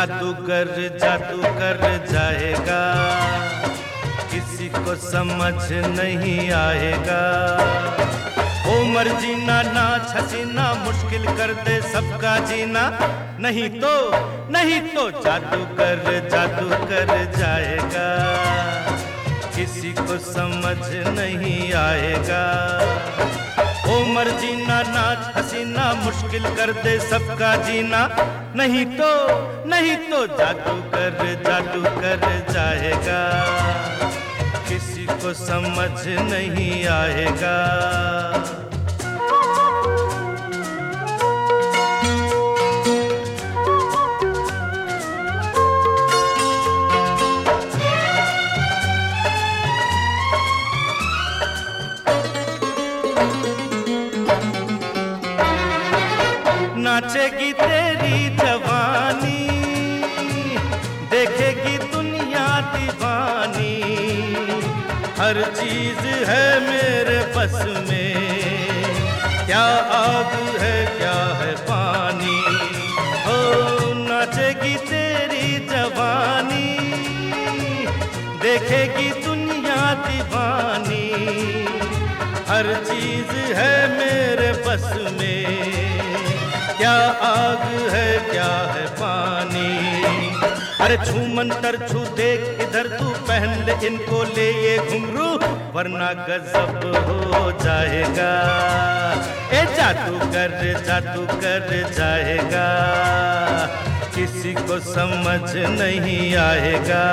जादूगर जादूगर जाएगा, किसी को समझ नहीं आएगा। उमर जीना नाच हसीना मुश्किल कर दे सबका जीना, नहीं तो जादूगर जादूगर जाएगा, किसी को समझ नहीं आएगा। उमर जीना नाच हसीना मुश्किल कर दे सबका जीना, नहीं तो जादूगर जादूगर जाएगा, किसी को समझ नहीं आएगा। नाचेगी तेरी जवानी, देखेगी दुनिया दीवानी, हर चीज है मेरे बस में, क्या आग है क्या है पानी। ओ नाचेगी तेरी जवानी, देखेगी दुनिया दीवानी, हर चीज है मेरे बस में, क्या आग है क्या है पानी। अरे छू मंतर छू देख इधर तू, पहन ले इनको ले ये घुंघरू, वरना गजब हो जाएगा। ए जादूगर जादूगर जाएगा, किसी को समझ नहीं आएगा।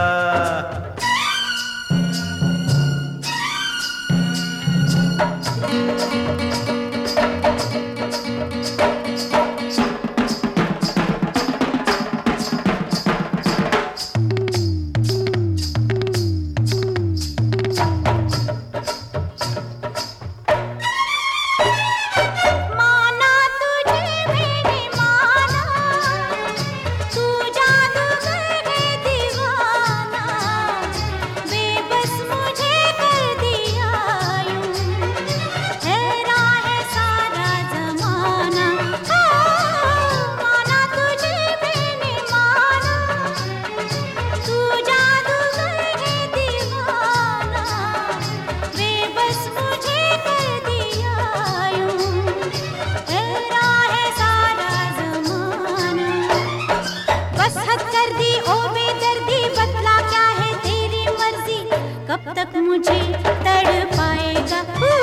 कब तक मुझे तड़पाएगा।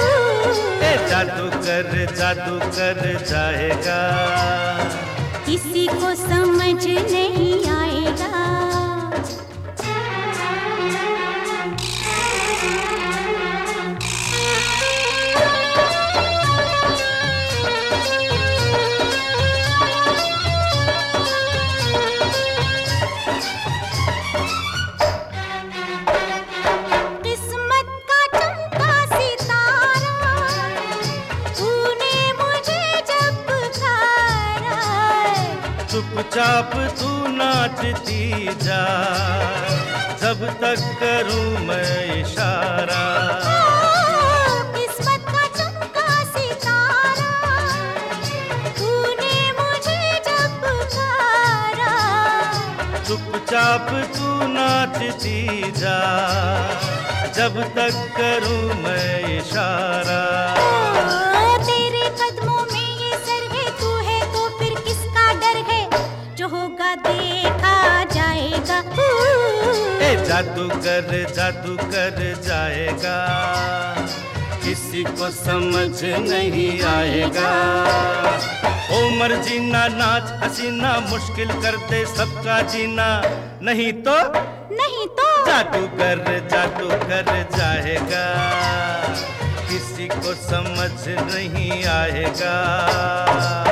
जादूगर जादूगर जाएगा, किसी को समझ नहीं आएगा। चुपचाप तू नाचती जा, जब तक करूं मैं इशारा। किस्मत का चमका सितारा, तूने मुझे जब पुकारा। चुपचाप तू नाचती जा, जब तक करूं मैं इशारा। तेरे कदमों में ये सर है, तू है तो फिर किसका डर है, जो होगा देखा जाएगा। ए जादूगर जादूगर जाएगा, किसी को समझ नहीं आएगा। उमर जीना नाच हसीना मुश्किल कर दे सबका जीना, नहीं तो जादूगर जादूगर जाएगा, किसी को समझ नहीं आएगा।